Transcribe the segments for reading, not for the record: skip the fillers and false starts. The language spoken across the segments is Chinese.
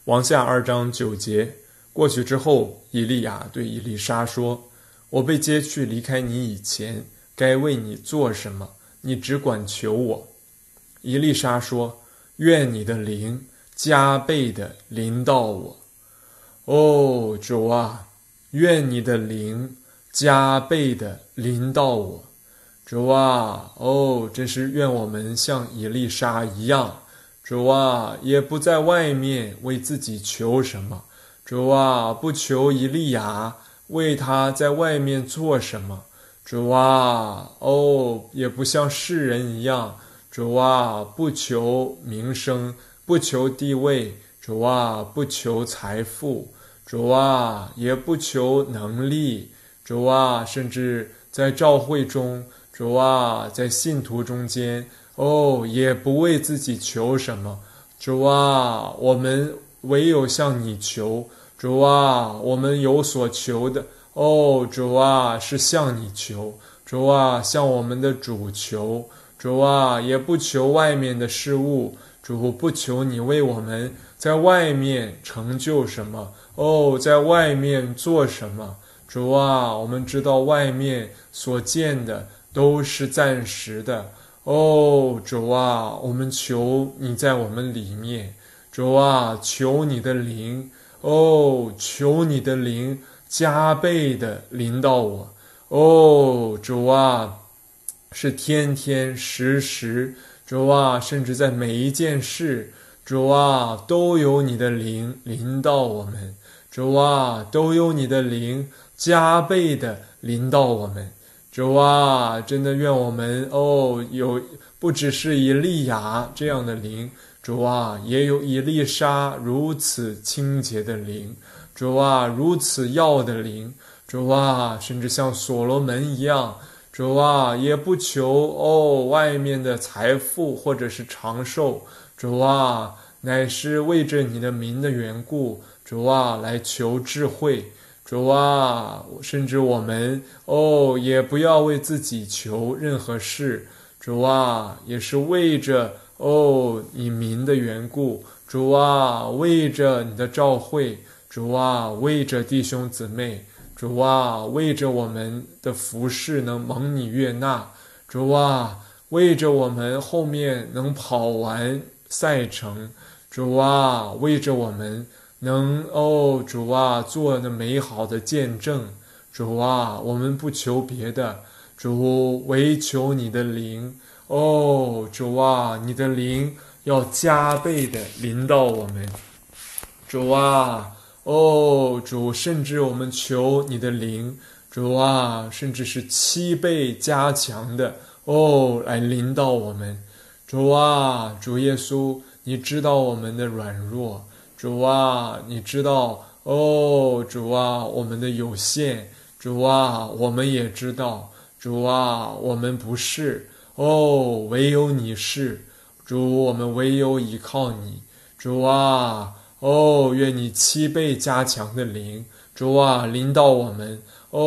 王下2章9节。过去之后，以利亚对以利沙说：我被接去离开你以前，该为你做什么？你只管求我。以利沙说：愿你的灵加倍地临到我。哦，主啊，愿你的灵加倍地临到我。主啊，真是愿我们像以利沙一样，主啊，也不在外面为自己求什么，主啊，不求以利亚为他在外面做什么，主啊，也不像世人一样，主啊，不求名声，不求地位，主啊，不求财富，主啊，也不求能力，主啊，甚至在教会中，主啊，在信徒中间，也不为自己求什么，主啊，我们唯有向你求，主啊，我们有所求的，主啊，是向你求，主啊，向我们的主求，主啊，也不求外面的事物，主，不求你为我们在外面成就什么，在外面做什么，主啊，我们知道外面所见的都是暂时的，主啊，我们求你在我们里面，主啊，求你的灵，求你的灵加倍的临到我，主啊，是天天时时，主啊，甚至在每一件事，主啊，都有你的灵临到我们，主啊，都有你的灵加倍的临到我们，主啊，真的愿我们有不只是以利亚这样的灵，主啊，也有以利沙如此清洁的灵，主啊，如此耀的灵，主啊，甚至像所罗门一样，主啊，也不求外面的财富或者是长寿，主啊，乃是为着你的名的缘故，主啊，来求智慧，主啊，甚至我们也不要为自己求任何事，主啊，也是为着你名的缘故，主啊，为着你的召会，主啊，为着弟兄姊妹，主啊，为着我们的服事能蒙你悦纳，主啊，为着我们后面能跑完赛程，主啊，为着我们能主啊，做那美好的见证，主啊，我们不求别的，主，唯求你的灵，主啊，你的灵要加倍的临到我们，主啊，主，甚至我们求你的灵，主啊，甚至是7倍加强的来临到我们，主啊，主耶稣，你知道我们的软弱，主啊，你知道主啊，我们的有限，主啊，我们也知道，主啊，我们不是，唯有你是，主，我们唯有依靠你，主啊，愿你7倍加强的灵，主啊，临到我们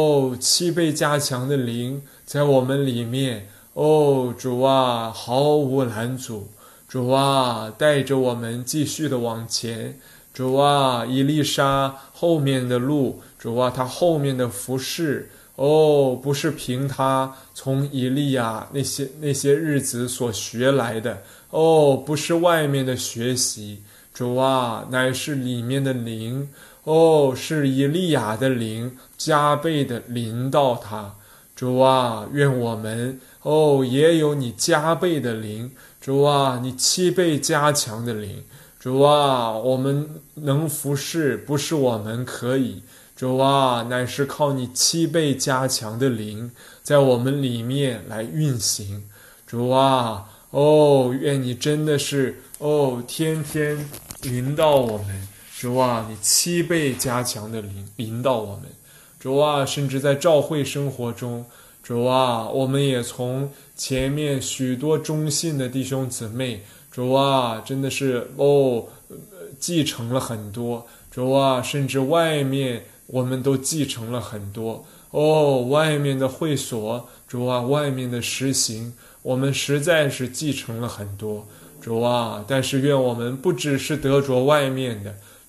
，7倍加强的灵在我们里面，主啊，毫无拦阻，主啊，带着我们继续的往前，主啊，以利沙后面的路，主啊，他后面的服事，不是凭他从以利亚那些日子所学来的，不是外面的学习，主啊，乃是里面的灵，是以利亚的灵加倍的临到他，主啊，愿我们也有你加倍的灵，主啊，你7倍加强的灵，主啊，我们能服侍不是我们可以，主啊，乃是靠你7倍加强的灵在我们里面来运行，主啊，愿你真的是天天临到我们，主啊，你7倍加强的灵临到我们，主啊，甚至在教会生活中，主啊，我们也从前面许多忠信的弟兄姊妹，主啊，真的是继承了很多，主啊，甚至外面我们都继承了很多，外面的会所，主啊，外面的实行，我们实在是继承了很多，主啊，但是愿我们不只是得着外面的，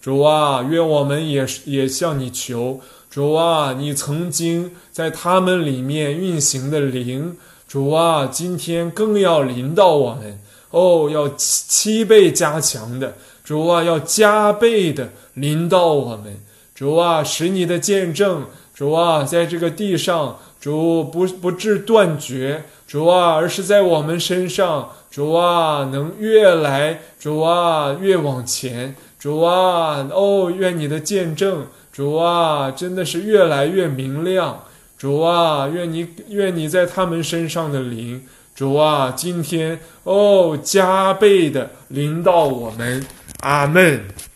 主啊，愿我们也向你求，主啊，你曾经在他们里面运行的灵，主啊，今天更要临到我们，要7倍加强的，主啊，要加倍的临到我们，主啊，使你的见证，主啊，在这个地上，主不致断绝，主啊，而是在我们身上，主啊，能越来，主啊，越往前，主啊，愿你的见证，主啊，真的是越来越明亮，主啊，愿你在他们身上的灵，主啊，今天加倍的临到我们，阿们。